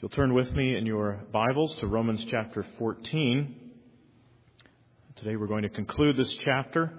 If you'll turn with me in your Bibles to Romans chapter 14. Today we're going to conclude this chapter.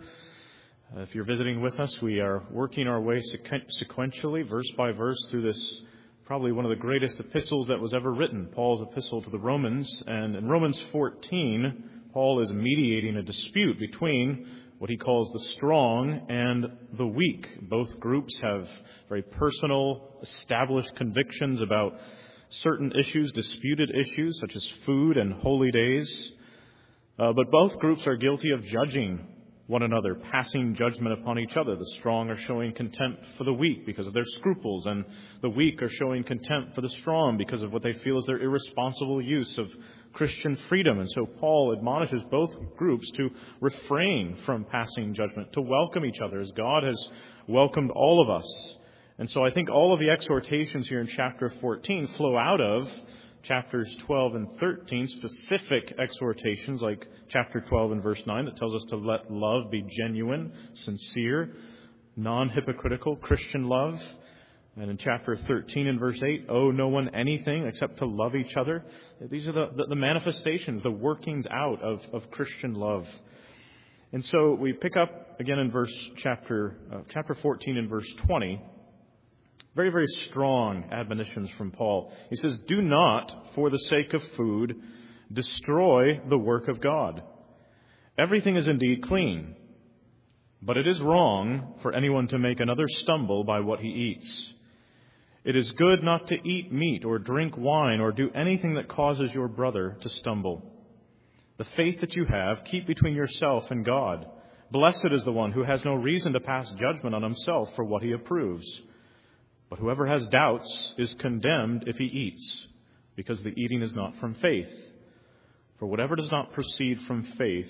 If you're visiting with us, we are working our way sequentially, verse by verse, through this probably one of the greatest epistles that was ever written, Paul's epistle to the Romans. And in Romans 14, Paul is mediating a dispute between what he calls the strong and the weak. Both groups have very personal, established convictions about certain issues, disputed issues, such as food and holy days. But both groups are guilty of judging one another, passing judgment upon each other. The strong are showing contempt for the weak because of their scruples, and the weak are showing contempt for the strong because of what they feel is their irresponsible use of Christian freedom. And so Paul admonishes both groups to refrain from passing judgment, to welcome each other as God has welcomed all of us. And so I think all of the exhortations here in chapter 14 flow out of chapters 12 and 13, specific exhortations like chapter 12 and verse 9 that tells us to let love be genuine, sincere, non-hypocritical Christian love. And in chapter 13 and verse 8, owe no one anything except to love each other. These are the manifestations, the workings out of Christian love. And so we pick up again in chapter 14 and verse 20. Very, very strong admonitions from Paul. He says, do not, for the sake of food, destroy the work of God. Everything is indeed clean, but it is wrong for anyone to make another stumble by what he eats. It is good not to eat meat or drink wine or do anything that causes your brother to stumble. The faith that you have, keep between yourself and God. Blessed is the one who has no reason to pass judgment on himself for what he approves. But whoever has doubts is condemned if he eats, because the eating is not from faith. For whatever does not proceed from faith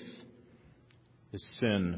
is sin.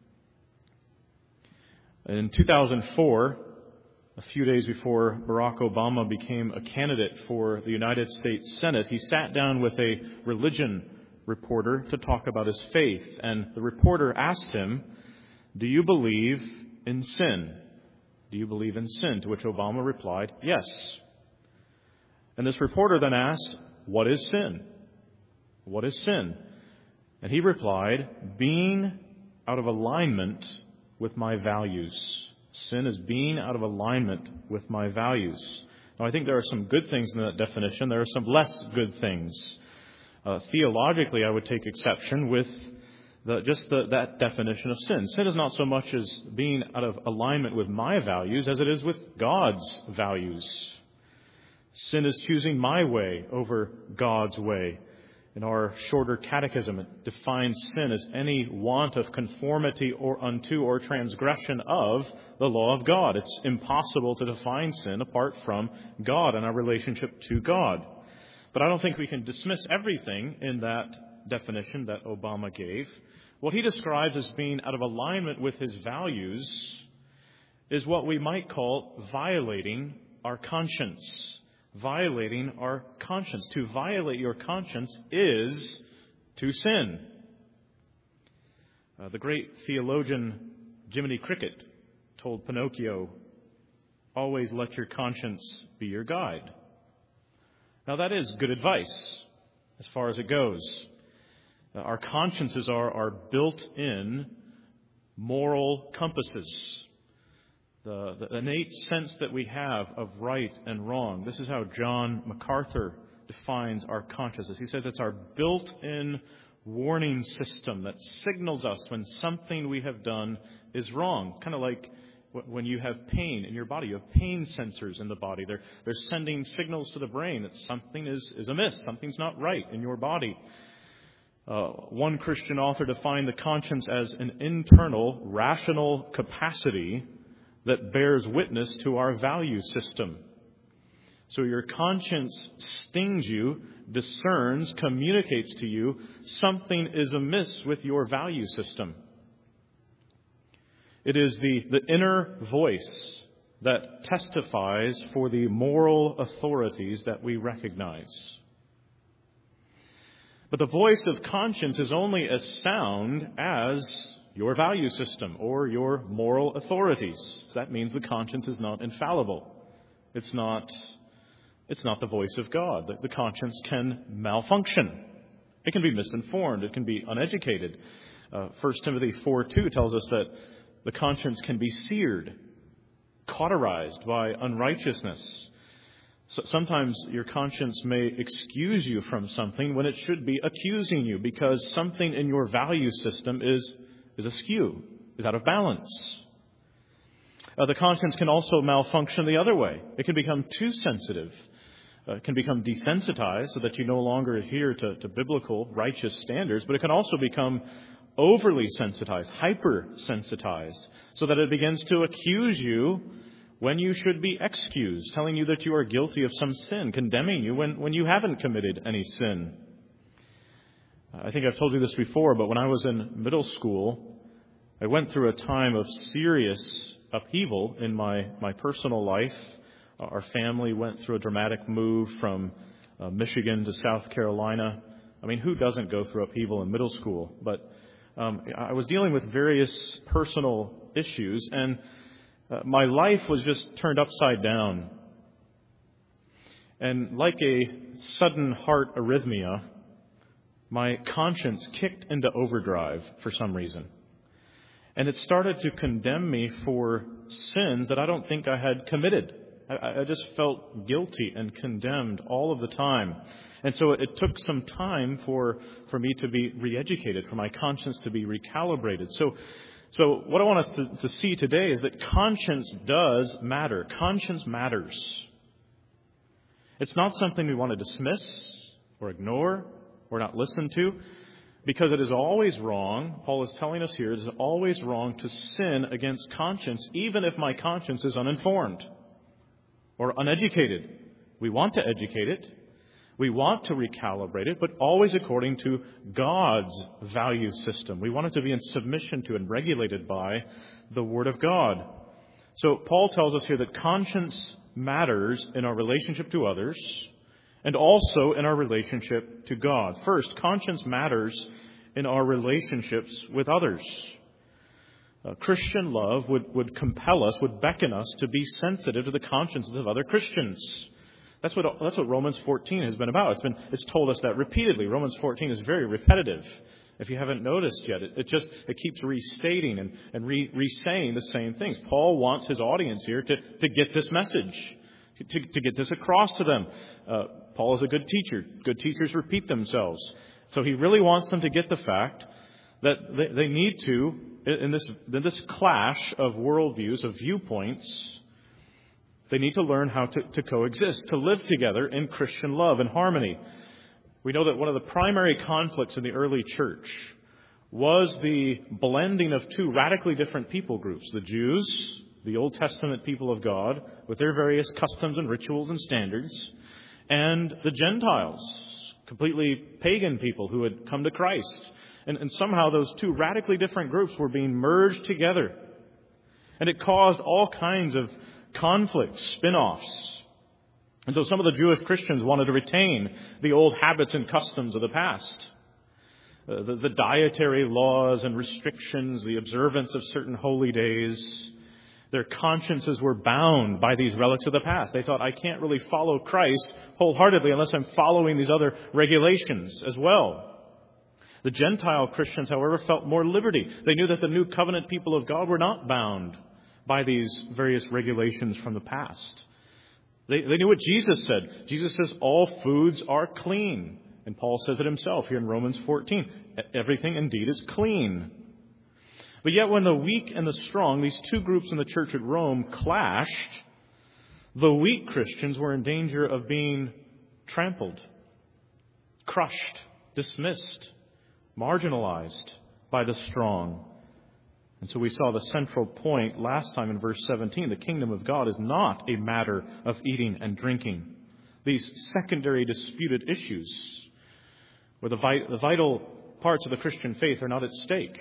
In 2004, a few days before Barack Obama became a candidate for the United States Senate, he sat down with a religion reporter to talk about his faith. And the reporter asked him, do you believe in sin? Do you believe in sin? To which Obama replied, yes. And this reporter then asked, what is sin? What is sin? And he replied, being out of alignment with my values. Sin is being out of alignment with my values. Now, I think there are some good things in that definition. There are some less good things. Theologically, I would take exception with that definition of sin. Sin is not so much as being out of alignment with my values as it is with God's values. Sin is choosing my way over God's way. In our shorter catechism, it defines sin as any want of conformity unto or transgression of the law of God. It's impossible to define sin apart from God and our relationship to God. But I don't think we can dismiss everything in that definition that Obama gave. What he describes as being out of alignment with his values is what we might call violating our conscience. Violating our conscience. To violate your conscience is to sin. The great theologian Jiminy Cricket told Pinocchio, always let your conscience be your guide. Now that is good advice as far as it goes. Our consciences are our built-in moral compasses. The innate sense that we have of right and wrong. This is how John MacArthur defines our consciences. He says it's our built-in warning system that signals us when something we have done is wrong. Kind of like when you have pain in your body. You have pain sensors in the body. They're sending signals to the brain that something is amiss. Something's not right in your body. One Christian author defined the conscience as an internal, rational capacity that bears witness to our value system. So your conscience stings you, discerns, communicates to you something is amiss with your value system. It is the inner voice that testifies for the moral authorities that we recognize. But the voice of conscience is only as sound as your value system or your moral authorities. So that means the conscience is not infallible. It's not It's not the voice of God. The conscience can malfunction. It can be misinformed. It can be uneducated. 1 Timothy 4:2 tells us that the conscience can be seared, cauterized by unrighteousness. So sometimes your conscience may excuse you from something when it should be accusing you because something in your value system is askew, is out of balance. The conscience can also malfunction the other way. It can become too sensitive. It can become desensitized so that you no longer adhere to biblical righteous standards, but it can also become overly sensitized, hypersensitized, so that it begins to accuse you when you should be excused, telling you that you are guilty of some sin, condemning you when you haven't committed any sin. I think I've told you this before, but when I was in middle school, I went through a time of serious upheaval in my personal life. Our family went through a dramatic move from Michigan to South Carolina. I mean, who doesn't go through upheaval in middle school? But I was dealing with various personal issues, and my life was just turned upside down. And like a sudden heart arrhythmia, my conscience kicked into overdrive for some reason. And it started to condemn me for sins that I don't think I had committed. I just felt guilty and condemned all of the time. And so it took some time for me to be re-educated, for my conscience to be recalibrated. So what I want us to see today is that conscience does matter. Conscience matters. It's not something we want to dismiss or ignore or not listen to, because it is always wrong. Paul is telling us here, it is always wrong to sin against conscience, even if my conscience is uninformed or uneducated. We want to educate it. We want to recalibrate it, but always according to God's value system. We want it to be in submission to and regulated by the Word of God. So Paul tells us here that conscience matters in our relationship to others and also in our relationship to God. First, conscience matters in our relationships with others. Christian love would compel us, would beckon us to be sensitive to the consciences of other Christians. That's what Romans 14 has been about. It's told us that repeatedly. Romans 14 is very repetitive. If you haven't noticed yet, it keeps restating and re-saying the same things. Paul wants his audience here to get this message, to get this across to them. Paul is a good teacher. Good teachers repeat themselves. So he really wants them to get the fact that they need to, in this clash of worldviews, of viewpoints, they need to learn how to coexist, to live together in Christian love and harmony. We know that one of the primary conflicts in the early church was the blending of two radically different people groups. The Jews, the Old Testament people of God, with their various customs and rituals and standards, and the Gentiles, completely pagan people who had come to Christ. And somehow those two radically different groups were being merged together. And it caused all kinds of conflicts, spin-offs. And so some of the Jewish Christians wanted to retain the old habits and customs of the past. The dietary laws and restrictions, the observance of certain holy days. Their consciences were bound by these relics of the past. They thought, I can't really follow Christ wholeheartedly unless I'm following these other regulations as well. The Gentile Christians, however, felt more liberty. They knew that the new covenant people of God were not bound by these various regulations from the past. They knew what Jesus said. Jesus says all foods are clean. And Paul says it himself here in Romans 14. Everything indeed is clean. But yet when the weak and the strong, these two groups in the church at Rome, clashed, the weak Christians were in danger of being trampled, crushed, dismissed, marginalized by the strong. And so we saw the central point last time in verse 17. The kingdom of God is not a matter of eating and drinking. These secondary disputed issues where the vital parts of the Christian faith are not at stake.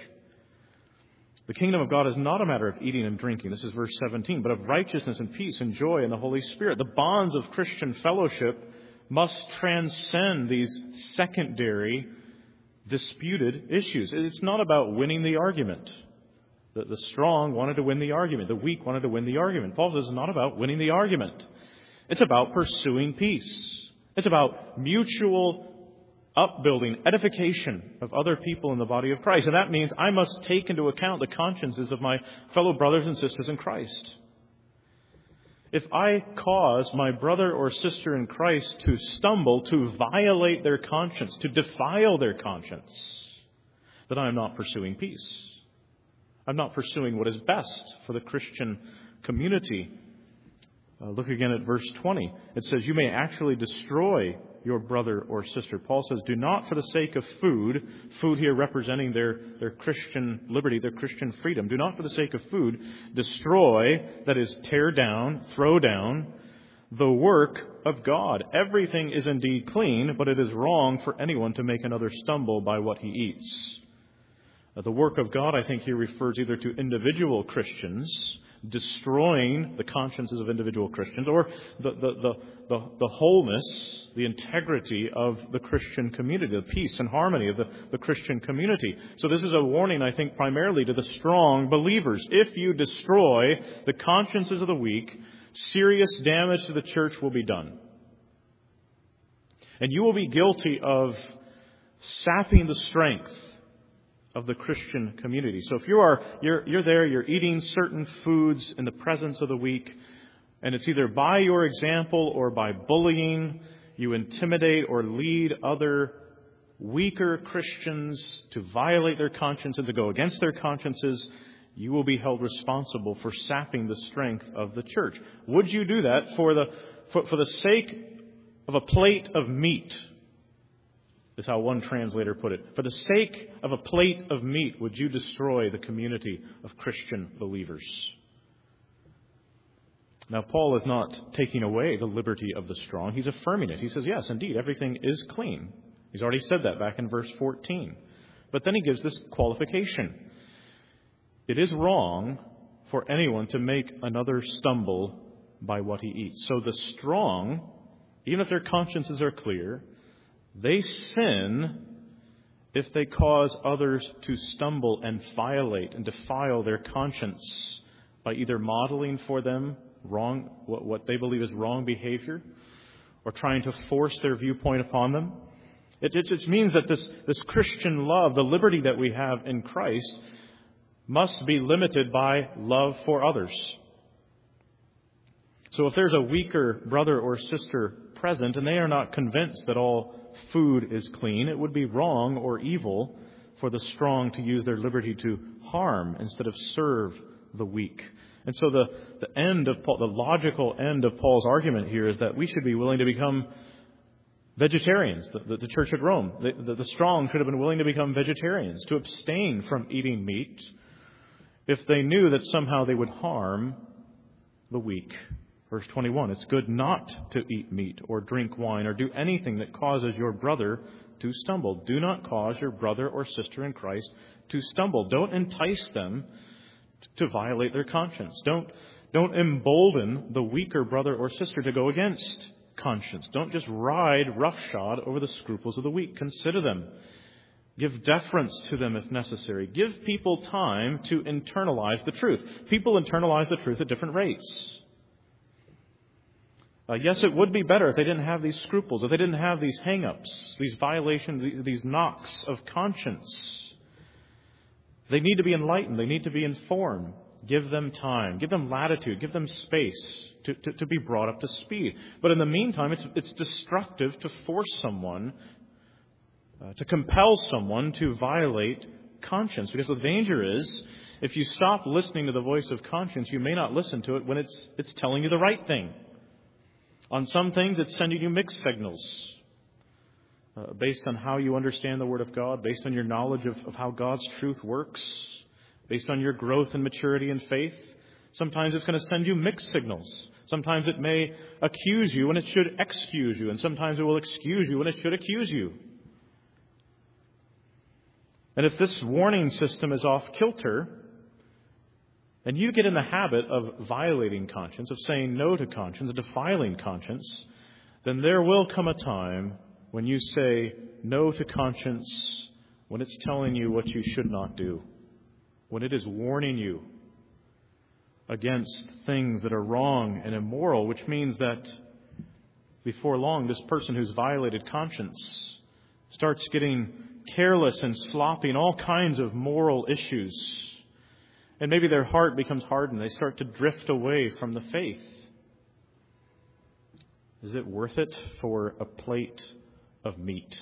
The kingdom of God is not a matter of eating and drinking. This is verse 17. But of righteousness and peace and joy in the Holy Spirit. The bonds of Christian fellowship must transcend these secondary disputed issues. It's not about winning the argument. The strong wanted to win the argument. The weak wanted to win the argument. Paul says it's not about winning the argument. It's about pursuing peace. It's about mutual upbuilding, edification of other people in the body of Christ. And that means I must take into account the consciences of my fellow brothers and sisters in Christ. If I cause my brother or sister in Christ to stumble, to violate their conscience, to defile their conscience, then I am not pursuing peace. I'm not pursuing what is best for the Christian community. Look again at verse 20. It says, you may actually destroy your brother or sister. Paul says, do not for the sake of food here representing their Christian liberty, their Christian freedom. Do not for the sake of food destroy, that is, tear down, throw down, the work of God. Everything is indeed clean, but it is wrong for anyone to make another stumble by what he eats. The work of God, I think, here refers either to individual Christians destroying the consciences of individual Christians, or the wholeness, the integrity of the Christian community, the peace and harmony of the Christian community. So this is a warning, I think, primarily to the strong believers. If you destroy the consciences of the weak, serious damage to the church will be done. And you will be guilty of sapping the strength of the Christian community. So if you're there, you're eating certain foods in the presence of the weak, and it's either by your example or by bullying, you intimidate or lead other weaker Christians to violate their conscience and to go against their consciences, you will be held responsible for sapping the strength of the church. Would you do that for the sake of a plate of meat? Is how one translator put it. For the sake of a plate of meat, would you destroy the community of Christian believers? Now, Paul is not taking away the liberty of the strong. He's affirming it. He says, yes, indeed, everything is clean. He's already said that back in verse 14. But then he gives this qualification. It is wrong for anyone to make another stumble by what he eats. So the strong, even if their consciences are clear, they sin if they cause others to stumble and violate and defile their conscience by either modeling for them wrong, what they believe is wrong behavior, or trying to force their viewpoint upon them. It just means that this Christian love, the liberty that we have in Christ, must be limited by love for others. So if there's a weaker brother or sister present and they are not convinced that all food is clean, it would be wrong or evil for the strong to use their liberty to harm instead of serve the weak. And so the logical end of Paul's argument here is that we should be willing to become vegetarians. The church at Rome, the strong should have been willing to become vegetarians, to abstain from eating meat if they knew that somehow they would harm the weak. Verse 21, it's good not to eat meat or drink wine or do anything that causes your brother to stumble. Do not cause your brother or sister in Christ to stumble. Don't entice them to violate their conscience. Don't embolden the weaker brother or sister to go against conscience. Don't just ride roughshod over the scruples of the weak. Consider them. Give deference to them if necessary. Give people time to internalize the truth. People internalize the truth at different rates. Yes, it would be better if they didn't have these scruples, if they didn't have these hang-ups, these violations, these knocks of conscience. They need to be enlightened. They need to be informed. Give them time. Give them latitude. Give them space to be brought up to speed. But in the meantime, it's destructive to force someone, to compel someone to violate conscience. Because the danger is, if you stop listening to the voice of conscience, you may not listen to it when it's telling you the right thing. On some things, it's sending you mixed signals based on how you understand the Word of God, based on your knowledge of how God's truth works, based on your growth and maturity in faith. Sometimes it's going to send you mixed signals. Sometimes it may accuse you when it should excuse you, and sometimes it will excuse you when it should accuse you. And if this warning system is off kilter, and you get in the habit of violating conscience, of saying no to conscience, of defiling conscience, then there will come a time when you say no to conscience, when it's telling you what you should not do, when it is warning you against things that are wrong and immoral, which means that before long, this person who's violated conscience starts getting careless and sloppy in all kinds of moral issues. And maybe their heart becomes hardened. They start to drift away from the faith. Is it worth it for a plate of meat?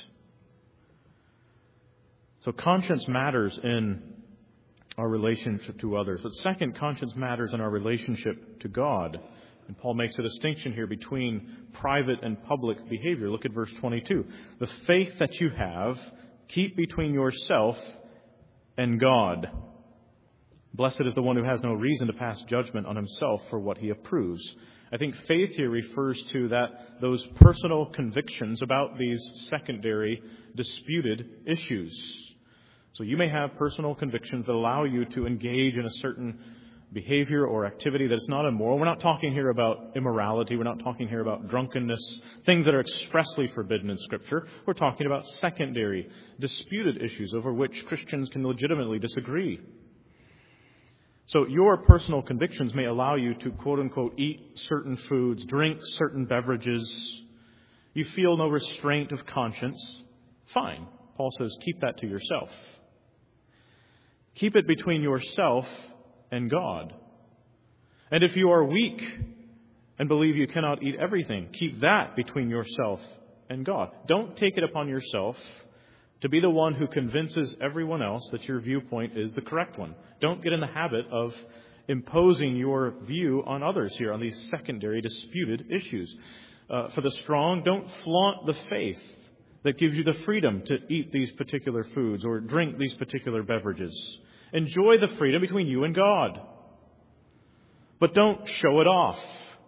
So conscience matters in our relationship to others. But second, conscience matters in our relationship to God. And Paul makes a distinction here between private and public behavior. Look at verse 22. The faith that you have, keep between yourself and God. Blessed is the one who has no reason to pass judgment on himself for what he approves. I think faith here refers to those personal convictions about these secondary disputed issues. So you may have personal convictions that allow you to engage in a certain behavior or activity that is not immoral. We're not talking here about immorality. We're not talking here about drunkenness, things that are expressly forbidden in Scripture. We're talking about secondary, disputed issues over which Christians can legitimately disagree. So your personal convictions may allow you to, quote-unquote, eat certain foods, drink certain beverages. You feel no restraint of conscience. Fine. Paul says, keep that to yourself. Keep it between yourself and God. And if you are weak and believe you cannot eat everything, keep that between yourself and God. Don't take it upon yourself to be the one who convinces everyone else that your viewpoint is the correct one. Don't get in the habit of imposing your view on others here on these secondary disputed issues. For the strong, don't flaunt the faith that gives you the freedom to eat these particular foods or drink these particular beverages. Enjoy the freedom between you and God. But don't show it off.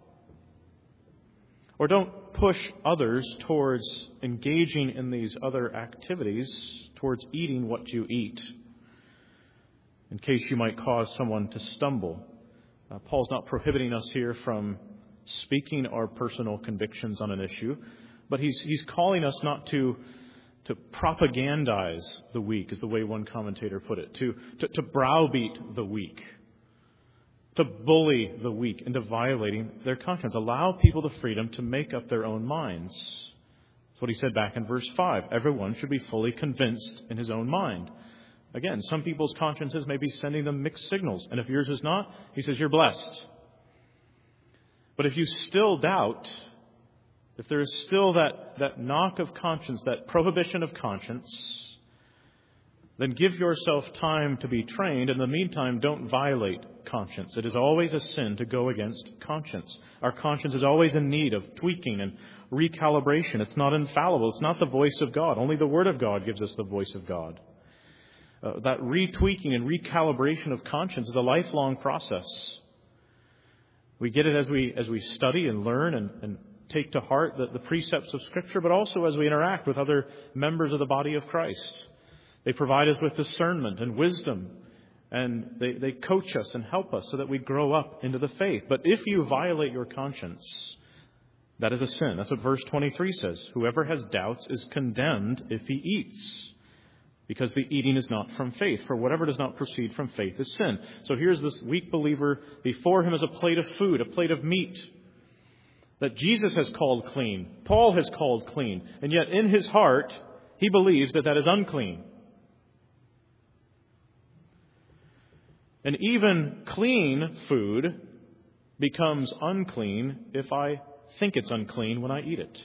Or don't push others towards engaging in these other activities, towards eating what you eat, in case you might cause someone to stumble. Paul's not prohibiting us here from speaking our personal convictions on an issue, but he's calling us not to propagandize the weak, is the way one commentator put it, to browbeat the weak, to bully the weak into violating their conscience. Allow people the freedom to make up their own minds. That's what he said back in verse 5. Everyone should be fully convinced in his own mind. Again, some people's consciences may be sending them mixed signals, and if yours is not, he says, you're blessed. But if you still doubt, if there is still that knock of conscience, that prohibition of conscience, then give yourself time to be trained. In the meantime, don't violate conscience. It is always a sin to go against conscience. Our conscience is always in need of tweaking and recalibration. It's not infallible. It's not the voice of God. Only the Word of God gives us the voice of God. That retweaking and recalibration of conscience is a lifelong process. We get it as we study and learn and take to heart the precepts of Scripture, but also as we interact with other members of the body of Christ. They provide us with discernment and wisdom, and they coach us and help us so that we grow up into the faith. But if you violate your conscience, that is a sin. That's what verse 23 says. Whoever has doubts is condemned if he eats, because the eating is not from faith. For whatever does not proceed from faith is sin. So here's this weak believer. Before him is a plate of food, a plate of meat that Jesus has called clean, Paul has called clean, and yet in his heart he believes that is unclean. And even clean food becomes unclean if I think it's unclean when I eat it.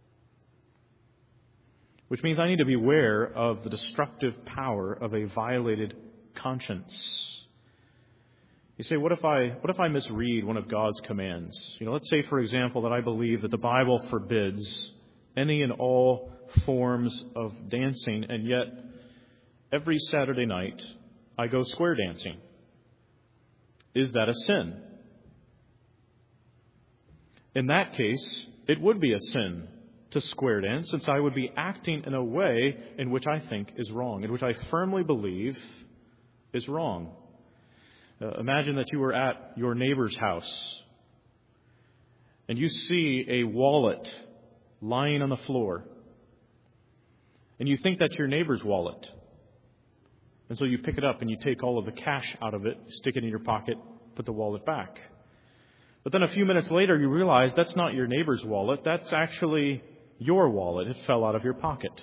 Which means I need to be aware of the destructive power of a violated conscience. You say, what if I misread one of God's commands? Let's say, for example, that I believe that the Bible forbids any and all forms of dancing, and yet every Saturday night I go square dancing. Is that a sin? In that case, it would be a sin to square dance, since I would be acting in a way in which I think is wrong, in which I firmly believe is wrong. Imagine that you were at your neighbor's house and you see a wallet lying on the floor, and you think that's your neighbor's wallet. And so you pick it up and you take all of the cash out of it, stick it in your pocket, put the wallet back. But then a few minutes later, you realize that's not your neighbor's wallet. That's actually your wallet. It fell out of your pocket.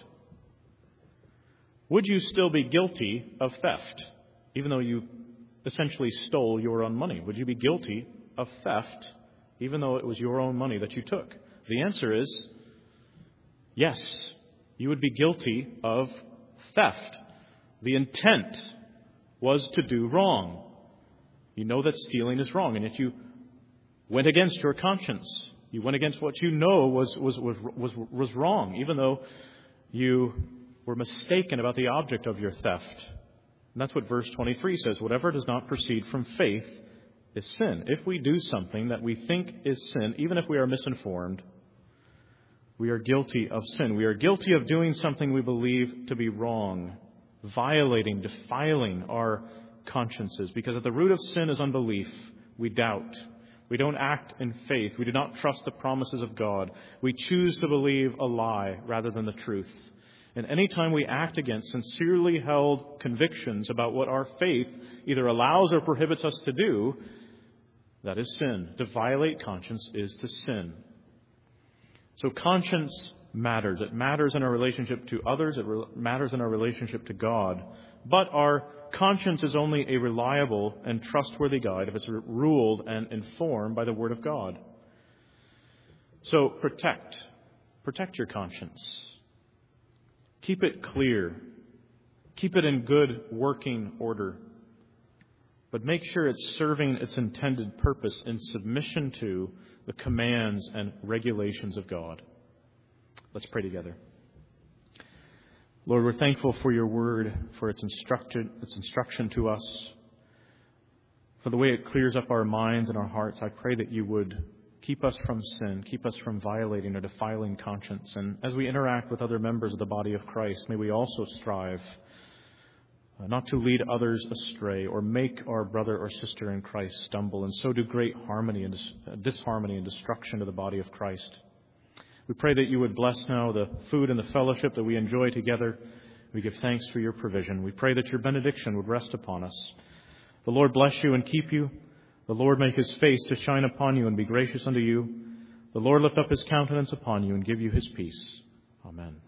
Would you still be guilty of theft, even though you essentially stole your own money? Would you be guilty of theft, even though it was your own money that you took? The answer is yes. You would be guilty of theft. The intent was to do wrong. You know that stealing is wrong, and if you went against your conscience, you went against what you know was wrong, even though you were mistaken about the object of your theft. And that's what verse 23 says. Whatever does not proceed from faith is sin. If we do something that we think is sin, even if we are misinformed, we are guilty of sin. We are guilty of doing something we believe to be wrong, violating, defiling our consciences. Because at the root of sin is unbelief. We doubt. We don't act in faith. We do not trust the promises of God. We choose to believe a lie rather than the truth. And any time we act against sincerely held convictions about what our faith either allows or prohibits us to do, that is sin. To violate conscience is to sin. So conscience matters. It matters in our relationship to others. It matters in our relationship to God. But our conscience is only a reliable and trustworthy guide if it's ruled and informed by the Word of God. So protect your conscience. Keep it clear. Keep it in good working order. But make sure it's serving its intended purpose in submission to the commands and regulations of God. Let's pray together. Lord, we're thankful for your word, for its instruction to us, for the way it clears up our minds and our hearts. I pray that you would keep us from sin, keep us from violating or defiling conscience. And as we interact with other members of the body of Christ, may we also strive not to lead others astray or make our brother or sister in Christ stumble, and so do great disharmony and destruction to the body of Christ. We pray that you would bless now the food and the fellowship that we enjoy together. We give thanks for your provision. We pray that your benediction would rest upon us. The Lord bless you and keep you. The Lord make his face to shine upon you and be gracious unto you. The Lord lift up his countenance upon you and give you his peace. Amen.